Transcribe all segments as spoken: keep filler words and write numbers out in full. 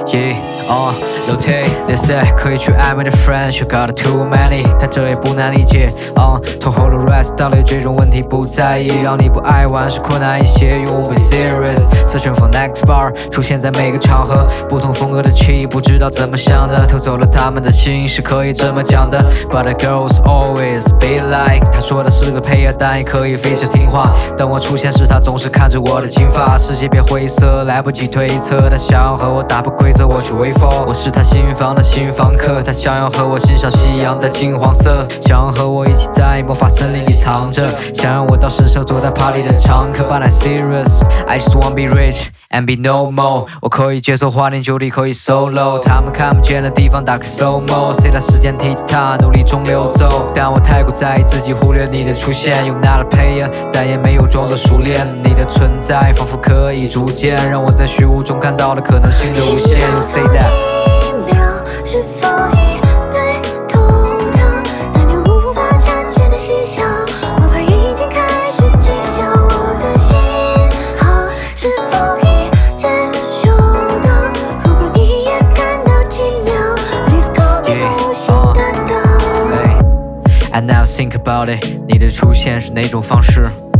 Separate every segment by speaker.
Speaker 1: Yeah, uh, rotate, they say 可以去暧昧的 friends, you got too many. 但这也不难理解。Uh, 头后的 rest 到底这种问题不在意，让你不爱玩是困难一些。You won't be serious. Searching for next bar， 出现在每个场合，不同风格的气，不知道怎么想的，偷走了他们的心，是可以这么讲的。But the girls always be like， 他说的是个配乐，但也可以非常听话。当我出现时，他总是看着我的金发，世界变灰色，来不及推测。他想要和我打破规则，我却微风。我是他心房的新房客，他想要和我欣赏夕阳的金黄色，想要和我一起在魔法森林里藏着，想让我到身上做他 party 的常客。But I'm serious, I just wanna be rich and be no more。 我可以接受花天酒地，可以 solo， 他们看不见的地方打个 slow mo， 随着时间踢踏，努力中流走。但我太过在意自己，忽略你的出现。You're not a player， 但也没有装作熟练。你的存在仿佛可以逐渐让我在虚无中看到了可能性的无限。You say that。
Speaker 2: 是否已被偷烫？但你无法察觉的嬉笑，魔法已经开始知晓我的信号。是否已接受到？如果你也感到奇妙 ，Please call me， 无心难道
Speaker 1: I now think about it， 你的出现是哪种方式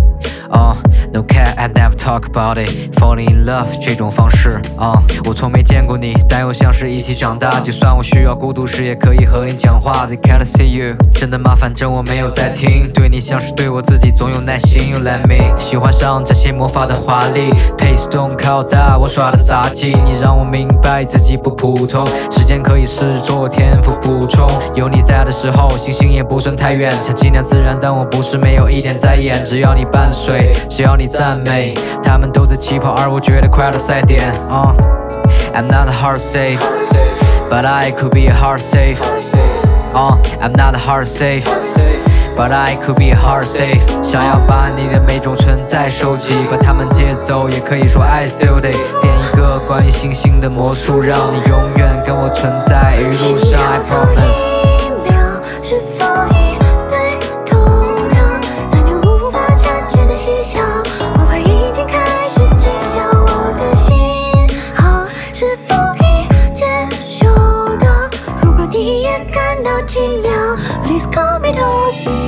Speaker 1: ？Uh, no cat, I never talk about it. Falling in love 这种方式uh, 我从没见过你，但又像是一起长大。就算我需要孤独时，也可以和你讲话。They can't see you， 真的吗？反正我没有在听。对你像是对我自己，总有耐心。You let me 喜欢上这些魔法的华丽 ，Pace 动靠大，我耍的杂技。你让我明白自己不普通，时间可以视作天赋补充。有你在的时候，星星也不算太远，想尽量自然，但我不是没有一点在演。只要你伴随。只要你赞美，他们都在起跑，而我觉得快乐赛点。Uh, I'm not a heart safe, but I could be a heart safe. Uh, I'm not a heart safe, but I could be a heart safe. 想要把你的每种存在收集，把它们借走，也可以说 I still day。变一个关于星星的魔术，让你永远跟我存在一路上。I promise。
Speaker 2: 你也感到奇妙 ，Please call me to。